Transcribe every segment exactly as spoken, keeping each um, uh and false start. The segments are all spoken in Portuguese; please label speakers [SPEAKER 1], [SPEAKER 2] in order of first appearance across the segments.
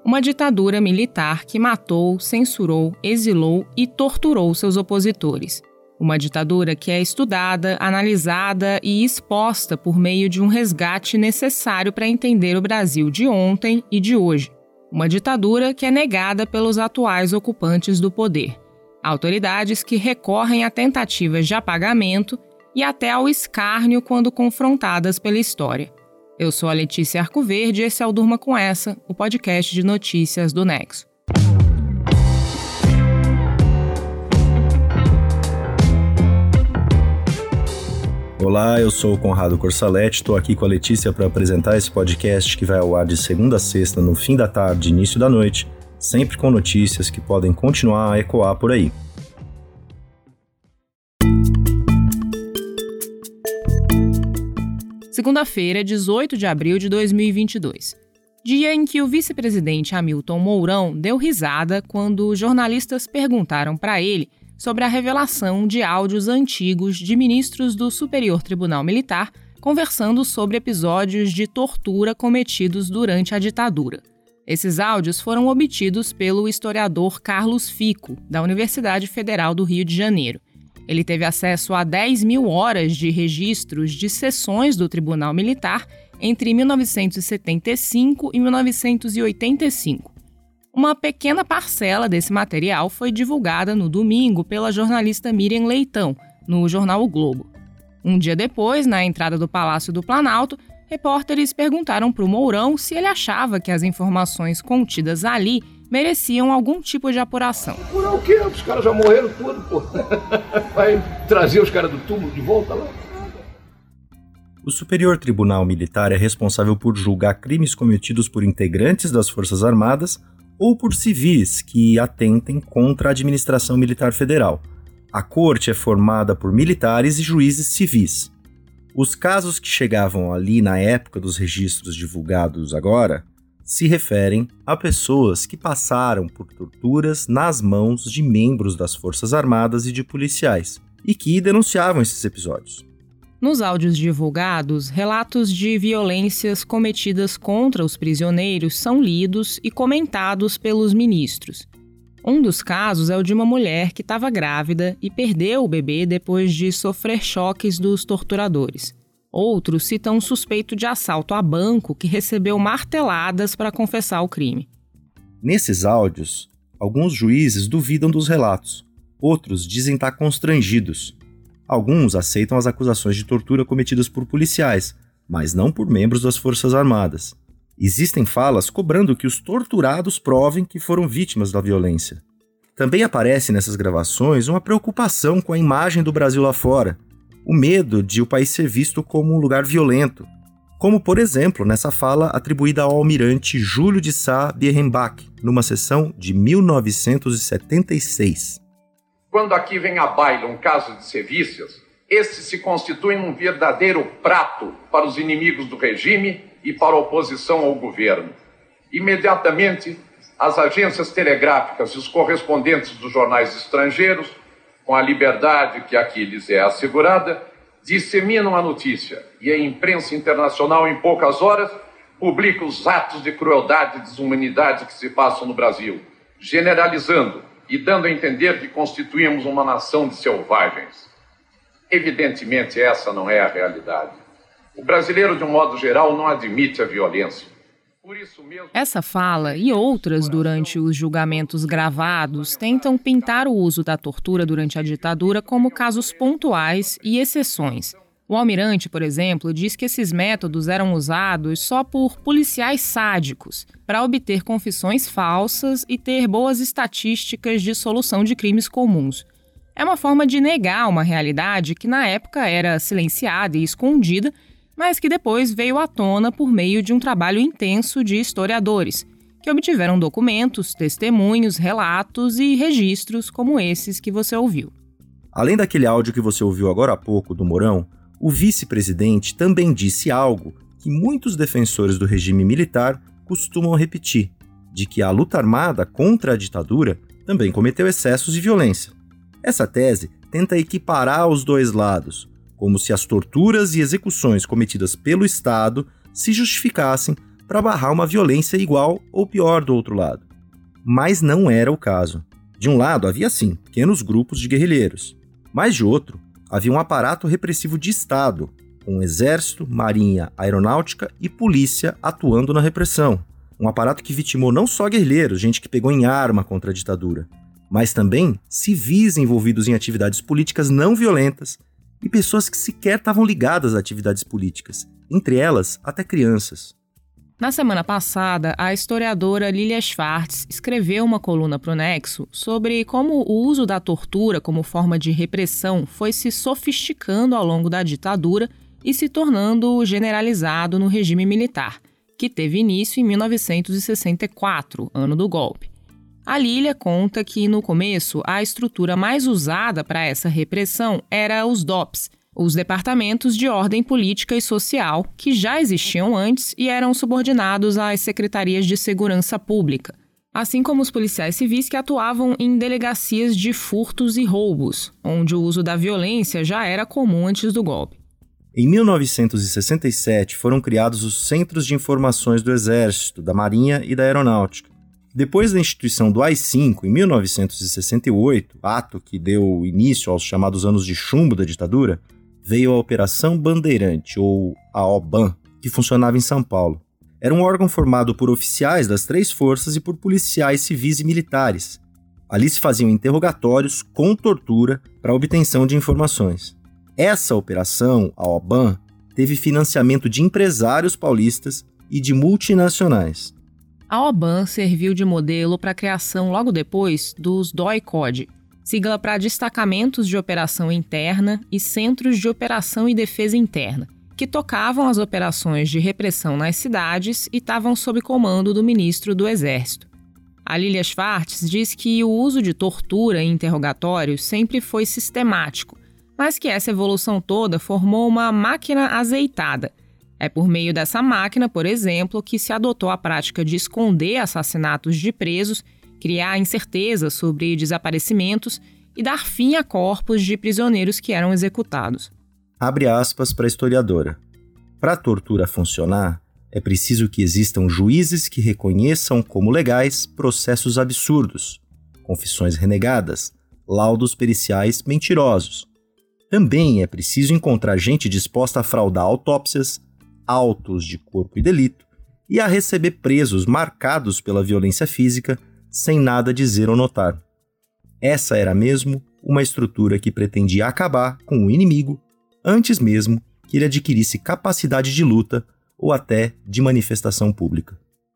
[SPEAKER 1] Uma ditadura militar que matou, censurou, exilou e torturou seus opositores. Uma ditadura que é estudada, analisada e exposta por meio de um resgate necessário para entender o Brasil de ontem e de hoje. Uma ditadura que é negada pelos atuais ocupantes do poder. Autoridades que recorrem a tentativas de apagamento e até ao escárnio quando confrontadas pela história. Eu sou a Letícia Arcoverde e esse é o Durma Com Essa, o podcast de notícias do Nexo.
[SPEAKER 2] Olá, eu sou o Conrado Corsaletti, estou aqui com a Letícia para apresentar esse podcast que vai ao ar de segunda a sexta, no fim da tarde e início da noite, sempre com notícias que podem continuar a ecoar por aí.
[SPEAKER 1] Segunda-feira, dezoito de abril de dois mil e vinte e dois. Dia em que o vice-presidente Hamilton Mourão deu risada quando jornalistas perguntaram para ele sobre a revelação de áudios antigos de ministros do Superior Tribunal Militar conversando sobre episódios de tortura cometidos durante a ditadura. Esses áudios foram obtidos pelo historiador Carlos Fico, da Universidade Federal do Rio de Janeiro. Ele teve acesso a dez mil horas de registros de sessões do Tribunal Militar entre mil novecentos e setenta e cinco e mil novecentos e oitenta e cinco. Uma pequena parcela desse material foi divulgada no domingo pela jornalista Miriam Leitão, no jornal O Globo. Um dia depois, na entrada do Palácio do Planalto, repórteres perguntaram para o Mourão se ele achava que as informações contidas ali mereciam algum tipo de apuração.
[SPEAKER 3] Apurar o quê? Os caras já morreram tudo, pô. Vai trazer os caras do túmulo de volta lá?
[SPEAKER 2] O Superior Tribunal Militar é responsável por julgar crimes cometidos por integrantes das Forças Armadas ou por civis que atentem contra a administração militar federal. A corte é formada por militares e juízes civis. Os casos que chegavam ali na época dos registros divulgados agora se referem a pessoas que passaram por torturas nas mãos de membros das Forças Armadas e de policiais, e que denunciavam esses episódios.
[SPEAKER 1] Nos áudios divulgados, relatos de violências cometidas contra os prisioneiros são lidos e comentados pelos ministros. Um dos casos é o de uma mulher que estava grávida e perdeu o bebê depois de sofrer choques dos torturadores. Outros citam um suspeito de assalto a banco que recebeu marteladas para confessar o crime.
[SPEAKER 2] Nesses áudios, alguns juízes duvidam dos relatos, outros dizem estar constrangidos. Alguns aceitam as acusações de tortura cometidas por policiais, mas não por membros das Forças Armadas. Existem falas cobrando que os torturados provem que foram vítimas da violência. Também aparece nessas gravações uma preocupação com a imagem do Brasil lá fora, o medo de o país ser visto como um lugar violento, como, por exemplo, nessa fala atribuída ao almirante Júlio de Sá Bierenbach, numa sessão de mil novecentos e setenta e seis.
[SPEAKER 3] Quando aqui vem à baila um caso de sevícias, estes se constituem um verdadeiro prato para os inimigos do regime e para a oposição ao governo. Imediatamente, as agências telegráficas e os correspondentes dos jornais estrangeiros, com a liberdade que aqui lhes é assegurada, disseminam a notícia e a imprensa internacional, em poucas horas, publica os atos de crueldade e desumanidade que se passam no Brasil, generalizando e dando a entender que constituímos uma nação de selvagens. Evidentemente, essa não é a realidade. O brasileiro, de um modo geral, não admite a violência. Por isso mesmo...
[SPEAKER 1] Essa fala e outras durante os julgamentos gravados tentam pintar o uso da tortura durante a ditadura como casos pontuais e exceções. O almirante, por exemplo, diz que esses métodos eram usados só por policiais sádicos para obter confissões falsas e ter boas estatísticas de solução de crimes comuns. É uma forma de negar uma realidade que na época era silenciada e escondida, mas que depois veio à tona por meio de um trabalho intenso de historiadores, que obtiveram documentos, testemunhos, relatos e registros como esses que você ouviu.
[SPEAKER 2] Além daquele áudio que você ouviu agora há pouco do Mourão, o vice-presidente também disse algo que muitos defensores do regime militar costumam repetir, de que a luta armada contra a ditadura também cometeu excessos e violência. Essa tese tenta equiparar os dois lados, como se as torturas e execuções cometidas pelo Estado se justificassem para barrar uma violência igual ou pior do outro lado. Mas não era o caso. De um lado havia sim pequenos grupos de guerrilheiros, mas de outro havia um aparato repressivo de Estado, com exército, marinha, aeronáutica e polícia atuando na repressão. Um aparato que vitimou não só guerrilheiros, gente que pegou em arma contra a ditadura, mas também civis envolvidos em atividades políticas não violentas e pessoas que sequer estavam ligadas a atividades políticas, entre elas até crianças.
[SPEAKER 1] Na semana passada, a historiadora Lilia Schwartz escreveu uma coluna para o Nexo sobre como o uso da tortura como forma de repressão foi se sofisticando ao longo da ditadura e se tornando generalizado no regime militar, que teve início em mil novecentos e sessenta e quatro, ano do golpe. A Lilia conta que, no começo, a estrutura mais usada para essa repressão era os D O Ps, os Departamentos de Ordem Política e Social, que já existiam antes e eram subordinados às Secretarias de Segurança Pública, assim como os policiais civis que atuavam em delegacias de furtos e roubos, onde o uso da violência já era comum antes do golpe.
[SPEAKER 2] Em mil novecentos e sessenta e sete foram criados os Centros de Informações do Exército, da Marinha e da Aeronáutica. Depois da instituição do A I cinco, em mil novecentos e sessenta e oito, ato que deu início aos chamados anos de chumbo da ditadura, veio a Operação Bandeirante, ou a OBAN, que funcionava em São Paulo. Era um órgão formado por oficiais das três forças e por policiais civis e militares. Ali se faziam interrogatórios com tortura para a obtenção de informações. Essa operação, a OBAN, teve financiamento de empresários paulistas e de multinacionais.
[SPEAKER 1] A OBAN serviu de modelo para a criação logo depois dos D O I C O D, sigla para Destacamentos de Operação Interna e Centros de Operação e Defesa Interna, que tocavam as operações de repressão nas cidades e estavam sob comando do ministro do Exército. A Lilia Schwartz diz que o uso de tortura em interrogatórios sempre foi sistemático, mas que essa evolução toda formou uma máquina azeitada. É por meio dessa máquina, por exemplo, que se adotou a prática de esconder assassinatos de presos, criar incertezas sobre desaparecimentos e dar fim a corpos de prisioneiros que eram executados.
[SPEAKER 2] Abre aspas para a historiadora. Para a tortura funcionar, é preciso que existam juízes que reconheçam como legais processos absurdos, confissões renegadas, laudos periciais mentirosos. Também é preciso encontrar gente disposta a fraudar autópsias, autos de corpo e delito e a receber presos marcados pela violência física sem nada dizer ou notar. Essa era mesmo uma estrutura que pretendia acabar com o inimigo antes mesmo que ele adquirisse capacidade de luta ou até de manifestação pública.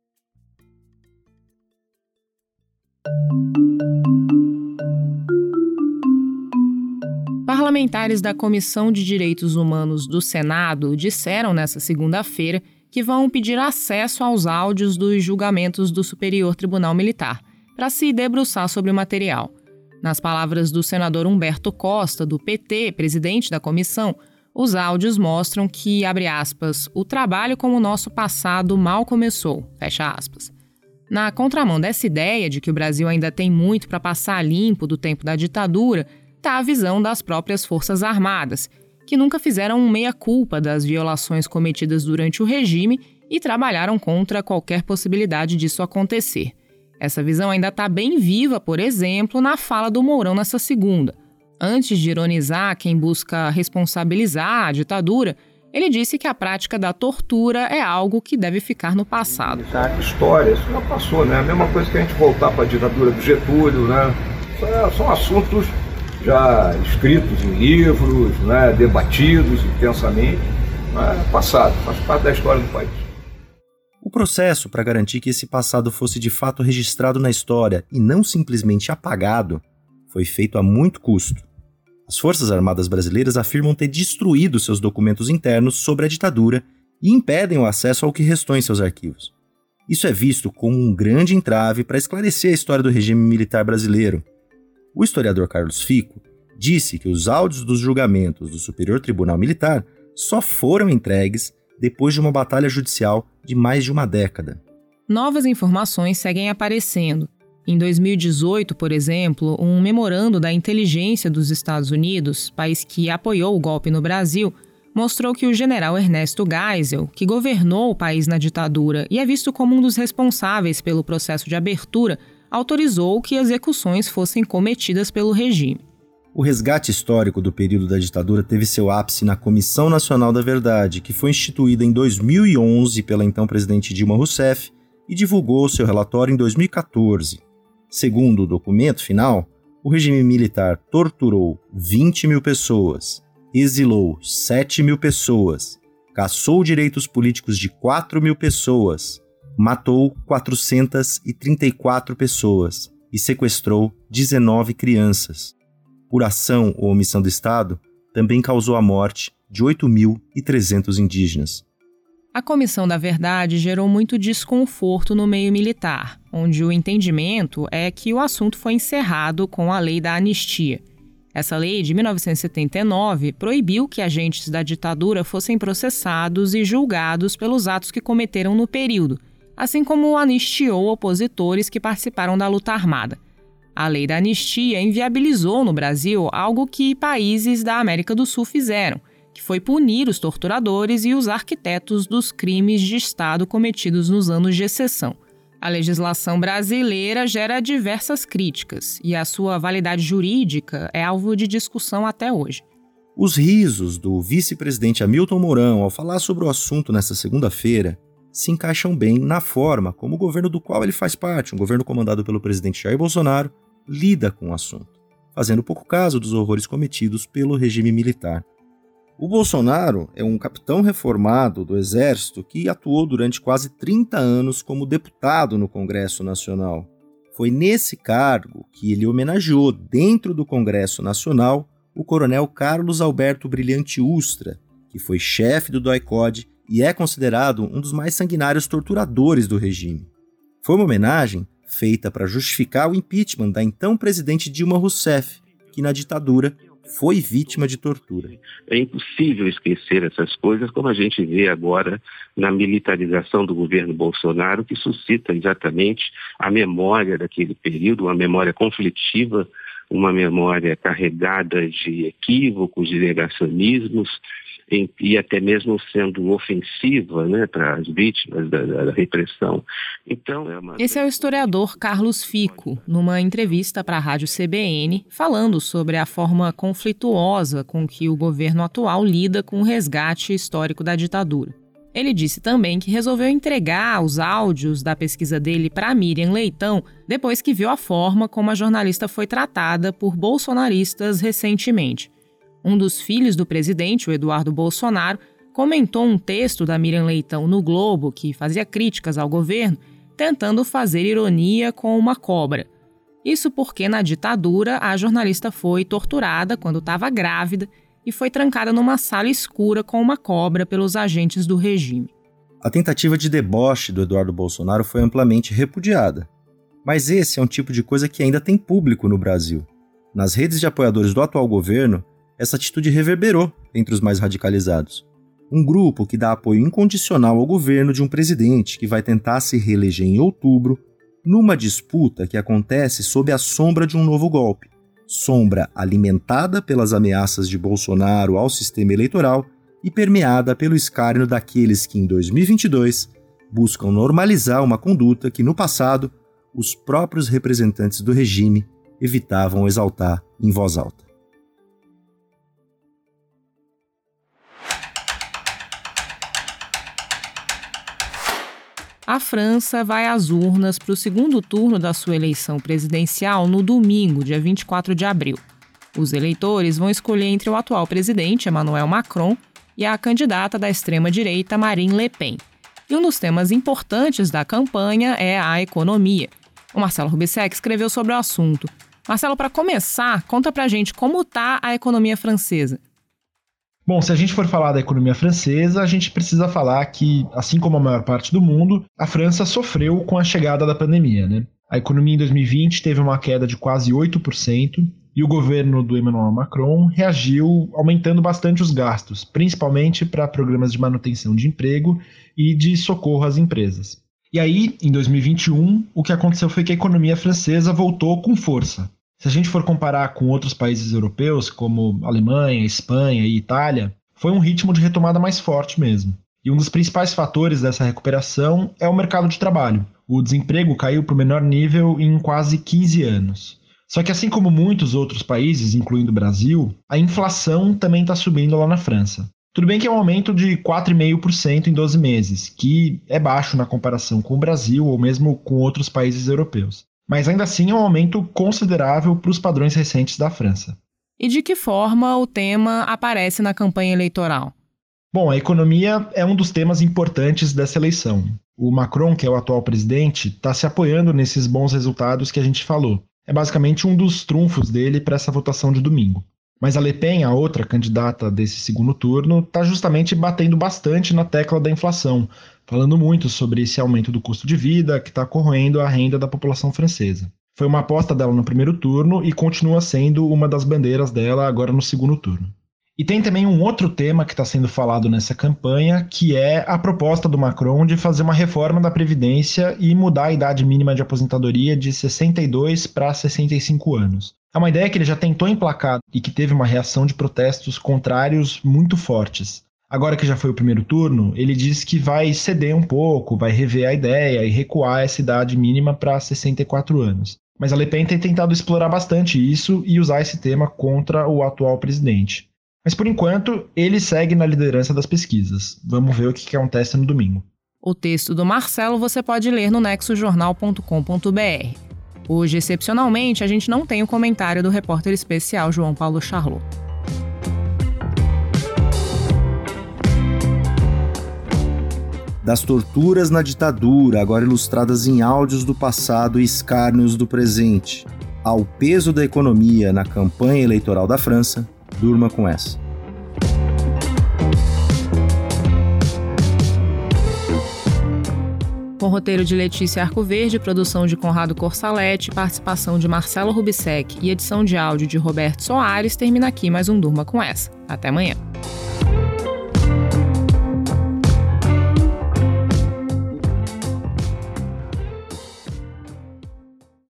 [SPEAKER 1] Parlamentares da Comissão de Direitos Humanos do Senado disseram nesta segunda-feira que vão pedir acesso aos áudios dos julgamentos do Superior Tribunal Militar, para se debruçar sobre o material. Nas palavras do senador Humberto Costa, do P T, presidente da comissão, os áudios mostram que, abre aspas, o trabalho com o nosso passado mal começou, fecha aspas. Na contramão dessa ideia de que o Brasil ainda tem muito para passar limpo do tempo da ditadura, está a visão das próprias Forças Armadas, que nunca fizeram um meia-culpa das violações cometidas durante o regime e trabalharam contra qualquer possibilidade disso acontecer. Essa visão ainda está bem viva, por exemplo, na fala do Mourão nessa segunda. Antes de ironizar quem busca responsabilizar a ditadura, ele disse que a prática da tortura é algo que deve ficar no passado.
[SPEAKER 4] A história, isso já passou, né? A mesma coisa que a gente voltar para a ditadura do Getúlio, né? São assuntos já escritos em livros, né, debatidos intensamente, né, passado, faz parte da história do país.
[SPEAKER 2] O processo para garantir que esse passado fosse de fato registrado na história e não simplesmente apagado foi feito a muito custo. As Forças Armadas brasileiras afirmam ter destruído seus documentos internos sobre a ditadura e impedem o acesso ao que restou em seus arquivos. Isso é visto como um grande entrave para esclarecer a história do regime militar brasileiro. O historiador Carlos Fico disse que os áudios dos julgamentos do Superior Tribunal Militar só foram entregues depois de uma batalha judicial de mais de uma década.
[SPEAKER 1] Novas informações seguem aparecendo. Em dois mil e dezoito, por exemplo, um memorando da inteligência dos Estados Unidos, país que apoiou o golpe no Brasil, mostrou que o general Ernesto Geisel, que governou o país na ditadura e é visto como um dos responsáveis pelo processo de abertura, autorizou que execuções fossem cometidas pelo regime.
[SPEAKER 2] O resgate histórico do período da ditadura teve seu ápice na Comissão Nacional da Verdade, que foi instituída em dois mil e onze pela então presidente Dilma Rousseff e divulgou seu relatório em dois mil e catorze. Segundo o documento final, o regime militar torturou vinte mil pessoas, exilou sete mil pessoas, cassou direitos políticos de quatro mil pessoas, matou quatrocentas e trinta e quatro pessoas e sequestrou dezenove crianças. Por ação ou omissão do Estado, também causou a morte de oito mil e trezentos indígenas.
[SPEAKER 1] A Comissão da Verdade gerou muito desconforto no meio militar, onde o entendimento é que o assunto foi encerrado com a Lei da Anistia. Essa lei, de mil novecentos e setenta e nove, proibiu que agentes da ditadura fossem processados e julgados pelos atos que cometeram no período, assim como anistiou opositores que participaram da luta armada. A lei da anistia inviabilizou no Brasil algo que países da América do Sul fizeram, que foi punir os torturadores e os arquitetos dos crimes de Estado cometidos nos anos de exceção. A legislação brasileira gera diversas críticas e a sua validade jurídica é alvo de discussão até hoje.
[SPEAKER 2] Os risos do vice-presidente Hamilton Mourão ao falar sobre o assunto nesta segunda-feira se encaixam bem na forma como o governo do qual ele faz parte, um governo comandado pelo presidente Jair Bolsonaro, lida com o assunto, fazendo pouco caso dos horrores cometidos pelo regime militar. O Bolsonaro é um capitão reformado do Exército que atuou durante quase trinta anos como deputado no Congresso Nacional. Foi nesse cargo que ele homenageou, dentro do Congresso Nacional, o coronel Carlos Alberto Brilhante Ustra, que foi chefe do DOI-C O D e é considerado um dos mais sanguinários torturadores do regime. Foi uma homenagem feita para justificar o impeachment da então presidente Dilma Rousseff, que na ditadura foi vítima de tortura.
[SPEAKER 5] É impossível esquecer essas coisas, como a gente vê agora na militarização do governo Bolsonaro, que suscita exatamente a memória daquele período, uma memória conflitiva, uma memória carregada de equívocos, de negacionismos, e até mesmo sendo ofensiva, né, para as vítimas da, da repressão. Então, é uma...
[SPEAKER 1] Esse é o historiador Carlos Fico, numa entrevista para a Rádio C B N, falando sobre a forma conflituosa com que o governo atual lida com o resgate histórico da ditadura. Ele disse também que resolveu entregar os áudios da pesquisa dele para Miriam Leitão depois que viu a forma como a jornalista foi tratada por bolsonaristas recentemente. Um dos filhos do presidente, o Eduardo Bolsonaro, comentou um texto da Miriam Leitão no Globo que fazia críticas ao governo, tentando fazer ironia com uma cobra. Isso porque, na ditadura, a jornalista foi torturada quando estava grávida e foi trancada numa sala escura com uma cobra pelos agentes do regime.
[SPEAKER 2] A tentativa de deboche do Eduardo Bolsonaro foi amplamente repudiada. Mas esse é um tipo de coisa que ainda tem público no Brasil. Nas redes de apoiadores do atual governo, essa atitude reverberou entre os mais radicalizados. Um grupo que dá apoio incondicional ao governo de um presidente que vai tentar se reeleger em outubro, numa disputa que acontece sob a sombra de um novo golpe. Sombra alimentada pelas ameaças de Bolsonaro ao sistema eleitoral e permeada pelo escárnio daqueles que, em dois mil e vinte e dois, buscam normalizar uma conduta que, no passado, os próprios representantes do regime evitavam exaltar em voz alta.
[SPEAKER 1] A França vai às urnas para o segundo turno da sua eleição presidencial no domingo, dia vinte e quatro de abril. Os eleitores vão escolher entre o atual presidente, Emmanuel Macron, e a candidata da extrema-direita, Marine Le Pen. E um dos temas importantes da campanha é a economia. O Marcelo Rubissec escreveu sobre o assunto. Marcelo, para começar, conta pra gente como está a economia francesa.
[SPEAKER 6] Bom, se a gente for falar da economia francesa, a gente precisa falar que, assim como a maior parte do mundo, a França sofreu com a chegada da pandemia, né? A economia em dois mil e vinte teve uma queda de quase oito por cento e o governo do Emmanuel Macron reagiu aumentando bastante os gastos, principalmente para programas de manutenção de emprego e de socorro às empresas. E aí, em dois mil e vinte e um, o que aconteceu foi que a economia francesa voltou com força. Se a gente for comparar com outros países europeus, como Alemanha, Espanha e Itália, foi um ritmo de retomada mais forte mesmo. E um dos principais fatores dessa recuperação é o mercado de trabalho. O desemprego caiu para o menor nível em quase quinze anos. Só que assim como muitos outros países, incluindo o Brasil, a inflação também está subindo lá na França. Tudo bem que é um aumento de quatro vírgula cinco por cento em doze meses, que é baixo na comparação com o Brasil ou mesmo com outros países europeus. Mas ainda assim é um aumento considerável para os padrões recentes da França.
[SPEAKER 1] E de que forma o tema aparece na campanha eleitoral?
[SPEAKER 6] Bom, a economia é um dos temas importantes dessa eleição. O Macron, que é o atual presidente, está se apoiando nesses bons resultados que a gente falou. É basicamente um dos trunfos dele para essa votação de domingo. Mas a Le Pen, a outra candidata desse segundo turno, está justamente batendo bastante na tecla da inflação, falando muito sobre esse aumento do custo de vida que está corroendo a renda da população francesa. Foi uma aposta dela no primeiro turno e continua sendo uma das bandeiras dela agora no segundo turno. E tem também um outro tema que está sendo falado nessa campanha, que é a proposta do Macron de fazer uma reforma da Previdência e mudar a idade mínima de aposentadoria de sessenta e dois para sessenta e cinco anos. É uma ideia que ele já tentou emplacar e que teve uma reação de protestos contrários muito fortes. Agora que já foi o primeiro turno, ele diz que vai ceder um pouco, vai rever a ideia e recuar essa idade mínima para sessenta e quatro anos. Mas a Le Pen tem tentado explorar bastante isso e usar esse tema contra o atual presidente. Mas por enquanto, ele segue na liderança das pesquisas. Vamos ver o que acontece no domingo.
[SPEAKER 1] O texto do Marcelo você pode ler no nexo jornal ponto com ponto b r. Hoje, excepcionalmente, a gente não tem o comentário do repórter especial João Paulo Charlot.
[SPEAKER 2] Das torturas na ditadura, agora ilustradas em áudios do passado e escárnios do presente, ao peso da economia na campanha eleitoral da França, durma com essa.
[SPEAKER 1] Com roteiro de Letícia Arcoverde, produção de Conrado Corsaletti, participação de Marcelo Rubissec e edição de áudio de Roberto Soares, termina aqui mais um Durma com Essa. Até amanhã.